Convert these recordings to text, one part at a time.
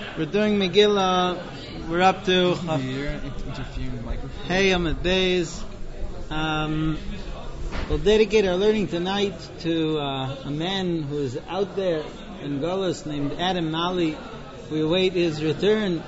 We're doing Megillah. We're up to Hey Amud Beis. We'll dedicate our learning tonight to a man who is out there in Golos named Adam Mali. We await his return,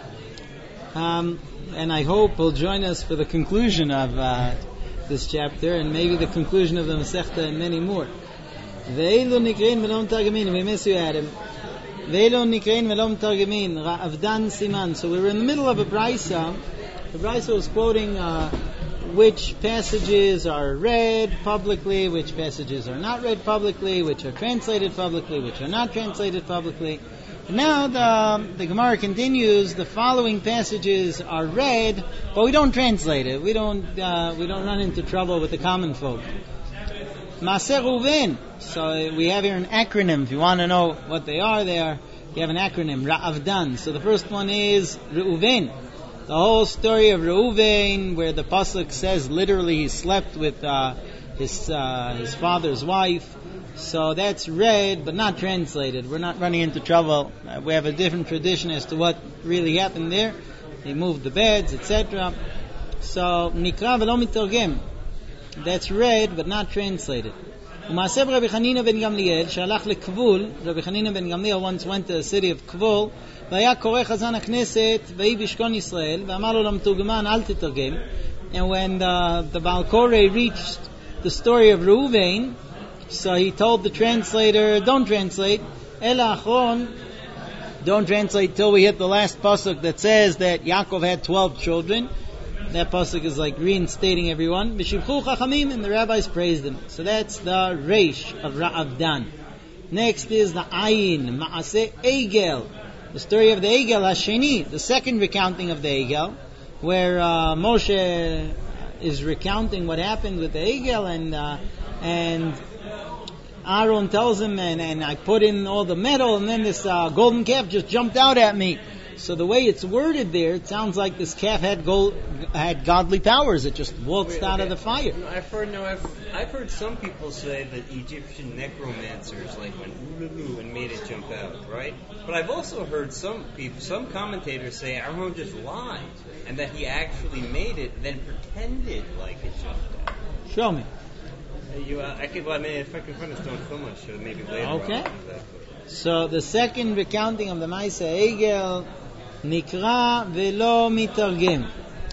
and I hope he'll join us for the conclusion of this chapter and maybe the conclusion of the Masechta and many more. Ve'elu nikrein velom targemin. We miss you, Adam. Ve'elu nikrein velom targemin. Ra'avdan siman. So we were in the middle of a brisa. The brisa was quoting which passages are read publicly, which passages are not read publicly, which are translated publicly, which are not translated publicly. And now the Gemara continues. The following passages are read, but we don't translate it. We don't run into trouble with the common folk. Maaser Reuven. So we have here an acronym. If you want to know what they are, you have an acronym, Ra'avdan. So the first one is Reuven. The whole story of Reuven, where the pasuk says literally he slept with his father's wife. So that's read, but not translated. We're not running into trouble. We have a different tradition as to what really happened there. He moved the beds, etc. So Nikra v'lo mitargem. That's read, but not translated. U'maaseh Rabbi Chanina ben Gamliel, shalach lekvul. Rabbi Chanina ben Gamliel once went to the city of Kvul. והיה קורא חזן הכנסת ויהי בשכון ישראל ואמר לו למתורגמן אל תתרגם. And when the Baal Koreh reached the story of Reuven, so he told the translator, don't translate, אלא אחרון, don't translate till we hit the last pasuk that says that Yaakov had 12 children. That pasuk is like reinstating everyone. V'shivchu chachamim, and the rabbis praised him. So that's the reish of Ra'avdan. Next is the ayin, Maaseh Egel. The story of the Egel Hasheni, the second recounting of the Egel, where Moshe is recounting what happened with the Egel, and Aaron tells him, and I put in all the metal, and then this golden calf just jumped out at me. So the way it's worded there, it sounds like this calf had godly powers. It just waltzed out of the fire. I've heard some people say that Egyptian necromancers went ooh and made it jump out, right? But I've also heard some commentators say Aaron just lied and that he actually made it, then pretended like it jumped out. Show me. If I can find a stone film, I'll show maybe later. Okay. So the second recounting of the Maaseh Egel, Nikra velo mitargem,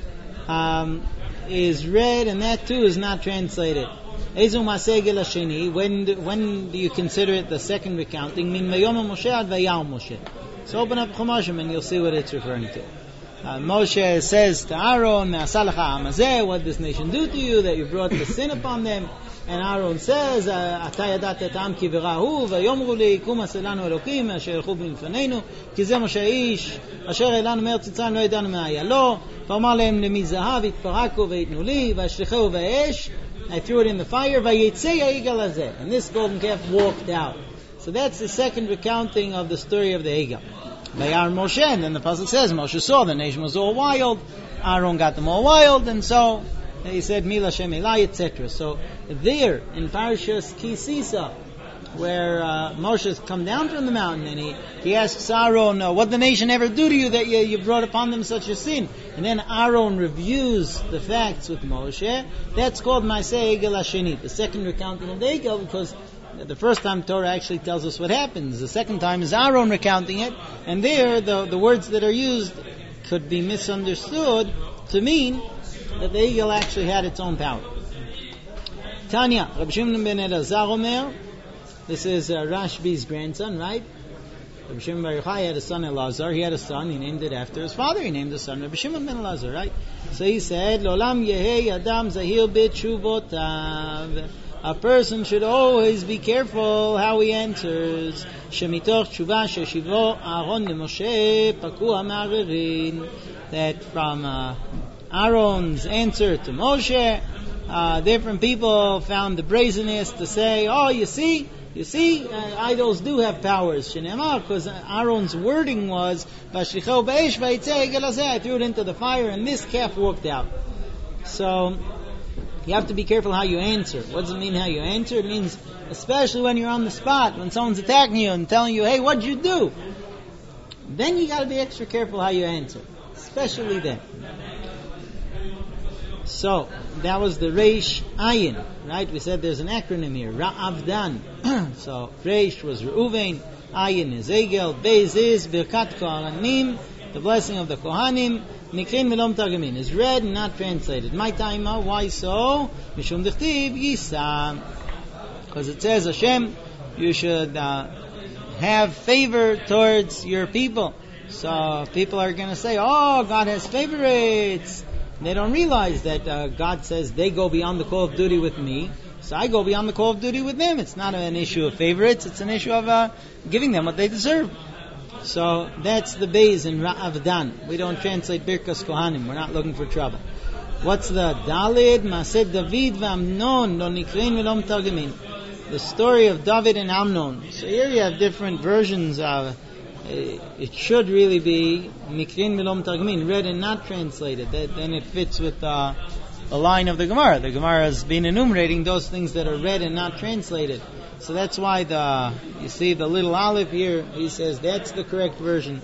is read, and that too is not translated. Ezu Maaseh Egel Hasheni. When do you consider it the second recounting? Min mayom Moshe ad vayal Moshe. So open up Chumashim and you'll see what it's referring to. Moshe says to Aaron, what did this nation do to you that you brought the sin upon them? And Aaron says, אתה ידעת את העם כי וראו ויאמרו לי קום עשה לנו אלוקים אשר ילכו מלפנינו כי זה משה איש אשר אלינו מארץ מצרים לא ידענו מה היה לו ואמר להם למי זהב יתפרקו ויתנו לי וישלחהו באש. I threw it in the fire ויצא העגל הזה, and this golden calf walked out. So that's the second recounting of the story of the Egel. Vayar Moshe, and then the pasuk says Moshe saw the nation was all wild, Aaron got them all wild, and so he said Mila Shem Elai, etc. So there in Parashas Ki Sisa, where Moshe has come down from the mountain and he asks Aaron, what did the nation ever do to you that you brought upon them such a sin? And then Aaron reviews the facts with Moshe. That's called Maaseh Egel Hasheni, the second recounting of the Egel, because the first time Torah actually tells us what happens. The second time is Aaron recounting it, and there the words that are used could be misunderstood to mean that the Egel actually had its own power. Tanya, Rabbi Shimon ben Elazar Omer, this is Rashbi's grandson, right? Rabbi Shimon bar Yochai had a son Elazar. He had a son, he named it after his father. He named the son Rabbi Shimon ben Elazar, right? So he said, Lolam Yehei Adam Zahir B'Tshuvotav. A person should always be careful how he enters. Shemitoch Tshuva Sheshivo Aaron leMoshe Paku HaMa'arerin. That from Aaron's answer to Moshe, different people found the brazenness to say, oh, you see, idols do have powers. Because Aaron's wording was, I threw it into the fire and this calf walked out. So you have to be careful how you answer. What does it mean how you answer? It means especially when you're on the spot, when someone's attacking you and telling you, hey, what'd you do? then you got to be extra careful how you answer, especially then. So that was the Reish Ayin, right? We said there's an acronym here, Ra'avdan. So Reish was Reuven, Ayin is Egel, Beis is Birkat Kohanim, the blessing of the Kohanim. Nikrin Milom Targamin is read and not translated. My taima, why so? Mishum Dichtiv Yisa, because it says Hashem, you should have favor towards your people. So people are going to say, oh, God has favorites. They don't realize that God says they go beyond the call of duty with me, so I go beyond the call of duty with them. It's not an issue of favorites, it's an issue of giving them what they deserve. So that's the Beis in Ra'avdan. We don't translate Birkas Kohanim, we're not looking for trouble. What's the Dalid? Mased David v'Amnon lo nikrein v'lo m'targemin. The story of David and Amnon. So here you have different versions of it. Should really be Nikrin v'lo m'targemin, read and not translated. Then it fits with the line of the Gemara. The Gemara has been enumerating those things that are read and not translated. So that's why you see the little aleph here, he says that's the correct version.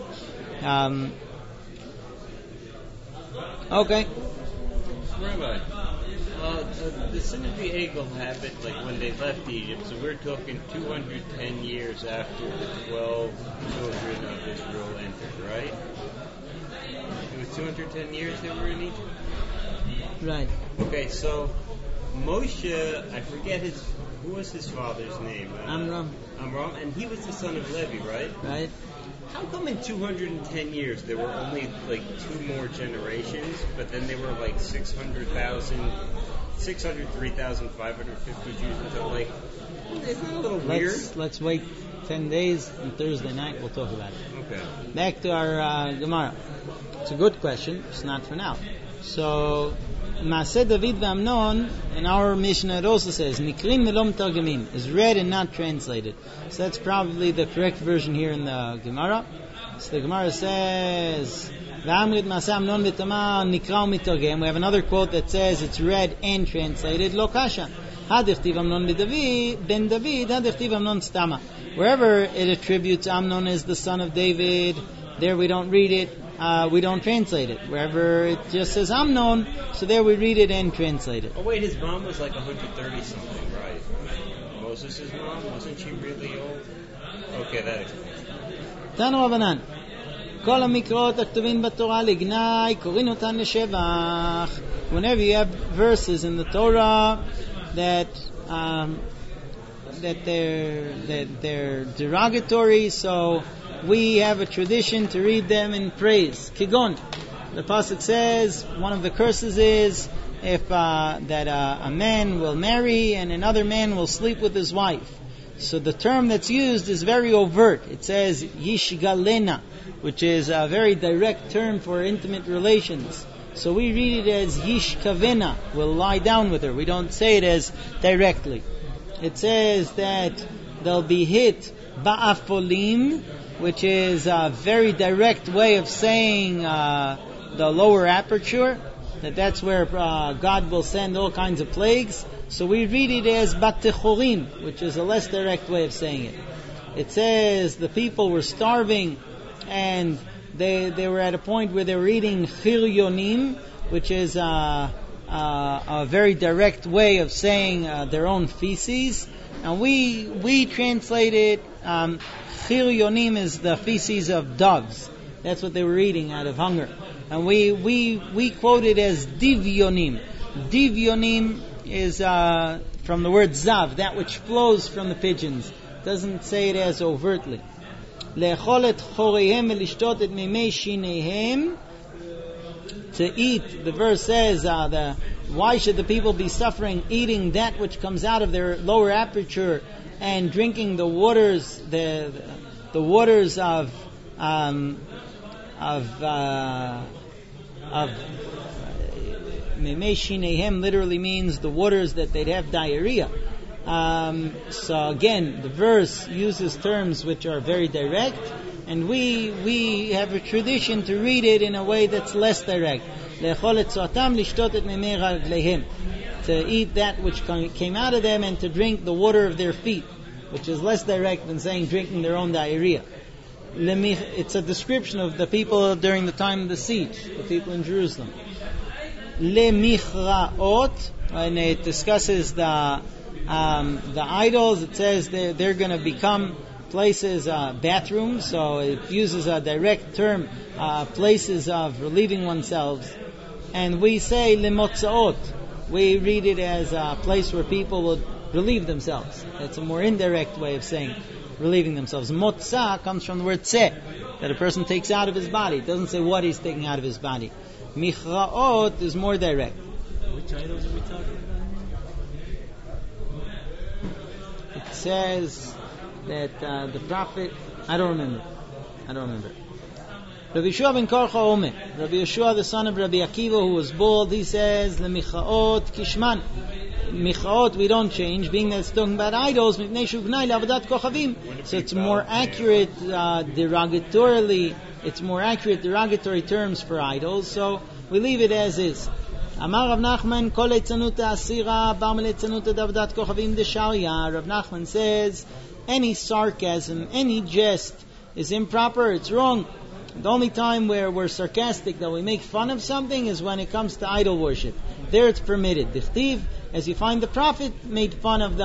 Okay. Rabbi, the sin of the Egel happened like when they left Egypt, so we're talking 210 years after the 12 children of Israel entered, right? It was 210 years they were in Egypt? Right. Okay, so Moshe, I forget who was his father's name? Amram, and he was the son of Levi, right? right? How come in 210 years there were only like 2 more generations, but then there were like 603,550 Jews until like, isn't that a little weird? Let's wait 10 days, and Thursday night we'll talk about it. Okay. Back to our Gemara. It's a good question, it's not for now. So, Maaseh David v'Amnon, in our Mishnah it also says, Nikrin v'lo m'targemin, is read and not translated. So that's probably the correct version here in the Gemara. So the Gemara says, V'amrit Maaseh Amnon v'Tamar nikra u'mitargem. We have another quote that says it's read and translated, Lo kasha. Hadichtiv Amnon ben David, hadichtiv Amnon stama. Wherever it attributes Amnon as the son of David, there we don't read it. We don't translate it. Wherever it just says Amnon, so there we read it and translate it. Oh wait, his mom was like 130 something, right? Moses' mom, wasn't she really old? Okay, that explains it. Tanu Avanan. כל המקרות הכתובים בתורה לגנאי קוראים אותן לשבח. Whenever you have verses in the Torah that they're derogatory, so we have a tradition to read them in praise. Kigon, the pasuk says one of the curses is if that a man will marry and another man will sleep with his wife. So the term that's used is very overt. It says yishgalena, which is a very direct term for intimate relations. So we read it as yishkavena, will lie down with her. We don't say it as directly. It says that they'll be hit ba'afolim, which is a very direct way of saying the lower aperture, that's where God will send all kinds of plagues. So we read it as batechorim, which is a less direct way of saying it. It says the people were starving and they were at a point where they were eating chiryonim, which is a very direct way of saying their own feces. And we translate it, chiryonim is the feces of doves. That's what they were eating out of hunger. And we quote it as divyonim. Divyonim is from the word zav, that which flows from the pigeons. Doesn't say it as overtly. Le'echol et choreihem ve'lishtot et mimei shineihem. To eat, the verse says, why should the people be suffering eating that which comes out of their lower aperture and drinking the waters, the waters of Mimei Shineihem literally means the waters that they'd have diarrhea. So again, the verse uses terms which are very direct, and we have a tradition to read it in a way that's less direct. To eat that which came out of them and to drink the water of their feet, which is less direct than saying drinking their own diarrhea. It's a description of the people during the time of the siege, the people in Jerusalem. Lemichraot, and it discusses the idols. It says they're going to become places, bathrooms. So it uses a direct term, places of relieving oneself. And we say lemotzaot. We read it as a place where people will relieve themselves. It's a more indirect way of saying relieving themselves. Motza comes from the word tzeh, that a person takes out of his body. It doesn't say what he's taking out of his body. Michraot is more direct. Which idols are we talking about? It says that the prophet, I don't remember. Rabbi Yeshua ben Korcha Omer, Rabbi Yeshua the son of Rabbi Akiva, who was bald, he says, Lemichaot kishman. Michaot we don't change, being that it's talking about idols, so it's more accurate derogatory terms for idols, so we leave it as is. Amar Rav Nachman, Kol Eitzanuta Asira, Bar Meletzanuta Davadat Kochavim Desharia. Rav Nachman says, any sarcasm, any jest is improper, it's wrong. The only time where we're sarcastic, that we make fun of something, is when it comes to idol worship. There it's permitted. Dichtiv, as you find, the prophet made fun of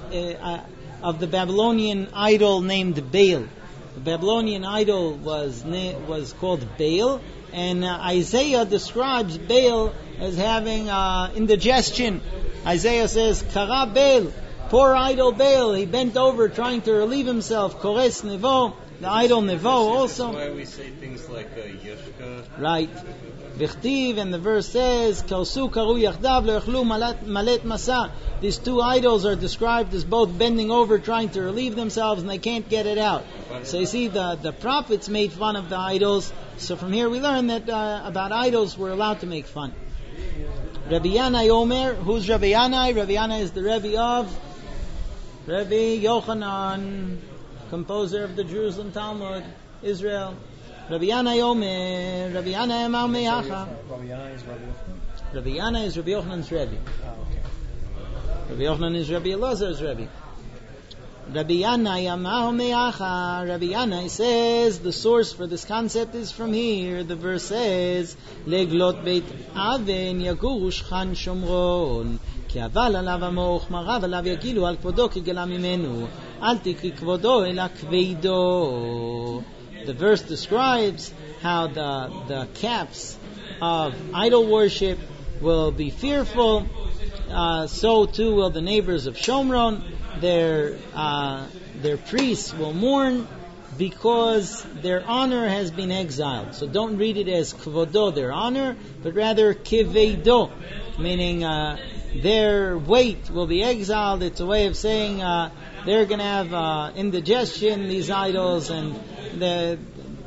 the Babylonian idol named Baal. The Babylonian idol was called Baal, and Isaiah describes Baal as having indigestion. Isaiah says, Kara Baal, poor idol Baal, he bent over trying to relieve himself. Kores Nevo, the idol Nevo also. That's why we say things like Yeshka. Right. Vichtiv, and the verse says, Kalsu karu yachdav lo yachlu malet masa. These two idols are described as both bending over trying to relieve themselves, and they can't get it out. So you see, the prophets made fun of the idols. So from here we learn that about idols we're allowed to make fun. Rabbi Yanai Omer, who's Rabbi Yanai? Rabbi Yanai is the Rebbe of Rabbi Yochanan, composer of the Jerusalem Talmud, Israel. Rabbi Yanai Omer, Rabbi Yanai Amar Me'acha. Rabbi Yanai is Rabbi Yochanan? Rabbi Yanai is Rabbi Yochanan's Rebbe. Okay. Rabbi Yochanan is Rabbi Elazar's Rebbe. Rabbi Yanai Amar Me'acha. Rabbi Yanai says the source for this concept is from here. The verse says, Leglot Beit Aven Yagur Shchan Shomron Ki Aval Alav Amoch Marav Alav Yagilu Al Kvodo Kigela Mimenu Al Tikri Kvodo Ela Kveido. The verse describes how the caps of idol worship will be fearful. So too will the neighbors of Shomron. Their priests will mourn because their honor has been exiled. So don't read it as kvodo, their honor, but rather kiveido, meaning their weight will be exiled. It's a way of saying they're going to have indigestion, these idols, and they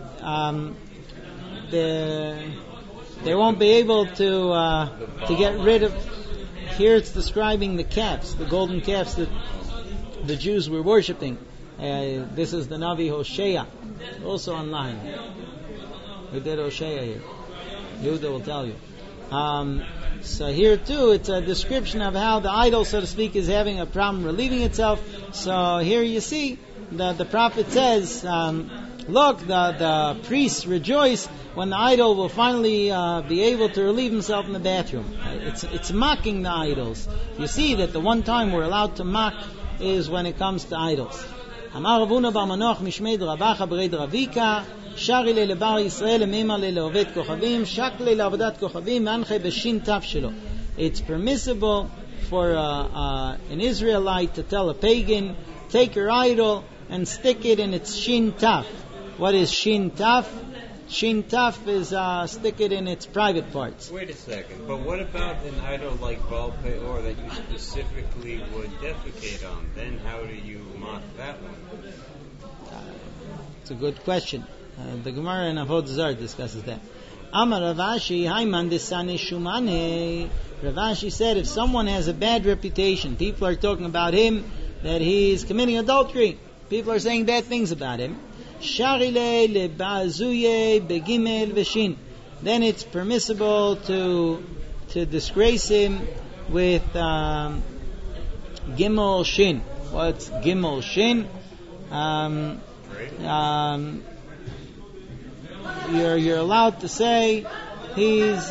won't be able to get rid of. Here it's describing the calves, the golden calves that the Jews were worshipping. This is the Navi Hosea, also online. We did Hosea here. Yehuda will tell you. So here too, it's a description of how the idol, so to speak, is having a problem relieving itself. So here you see the prophet says, look, the priests rejoice when the idol will finally be able to relieve himself in the bathroom. It's mocking the idols. You see that the one time we're allowed to mock is when it comes to idols. Amar Ravuna bar Manoach mishmei Ravacha b'rei Ravika shari le lebar Yisrael emima le leovet kochavim shak le leavodat kochavim manche b'shin taf shelo. It's permissible for an Israelite to tell a pagan, take your idol and stick it in its shin taf. What is shin taf? Shin taf is stick it in its private parts. Wait a second, but what about an idol like Baal Peor that you specifically would defecate on? Then how do you mock that one? It's a good question. The Gemara in Avodah Zarah discusses that. Amar Rav Ashi, Hayman desane shumane. Rav Ashi said if someone has a bad reputation, people are talking about him, that he's committing adultery, people are saying bad things about him, Sharile leba'azuye begimel v'shin. Then it's permissible to disgrace him with gimel shin. What's gimel shin? you're allowed to say he's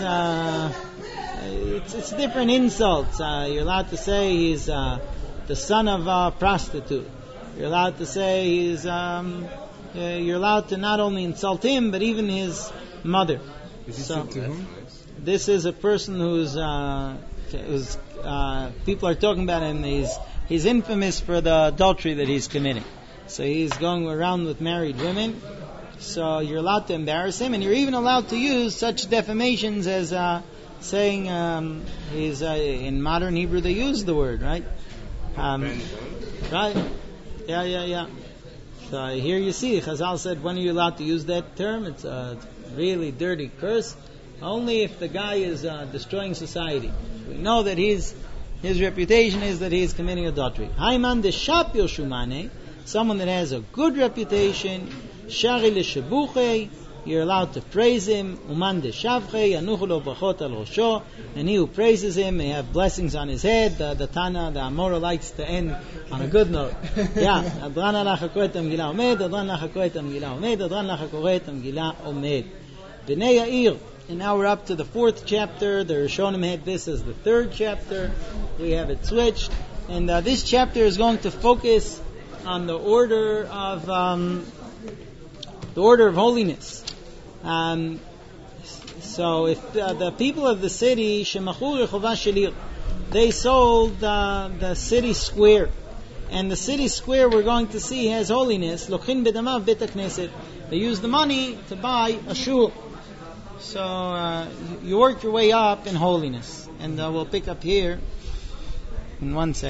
it's different insults. You're allowed to say he's the son of a prostitute. You're allowed to say he's you're allowed to not only insult him but even his mother. So this is a person who's people are talking about him. He's infamous for the adultery that he's committing. So he's going around with married women. So you're allowed to embarrass him, and you're even allowed to use such defamations as saying he's in modern Hebrew they use the word, right? Right? Yeah. So here you see, Chazal said, when are you allowed to use that term? It's a really dirty curse. Only if the guy is destroying society. We know that his reputation is that he is committing adultery. Haiman de Shapio Shumane, someone that has a good reputation, Shari Leshabuche, you're allowed to praise him. Uman de Shavche, Yanuchulo Bachot al Rosho, and he who praises him may have blessings on his head. The Tana, the Amora likes to end on a good note. Yeah, Adran Lacha Koetam Gila Omed, Adran Lacha Koetam Gila Omed, Adran Lacha Koetam Gila Omed. Bnei Yair. And now we're up to the 4th chapter. The Rishonim had this as the 3rd chapter. We have it switched. And this chapter is going to focus on the order of holiness. So if the people of the city, Shemachur Rechovah Shelir, they sold the city square. And the city square we're going to see has holiness. Lochin bedamav bet hakneset. They use the money to buy a shul. So you work your way up in holiness, and we'll pick up here in 1 second.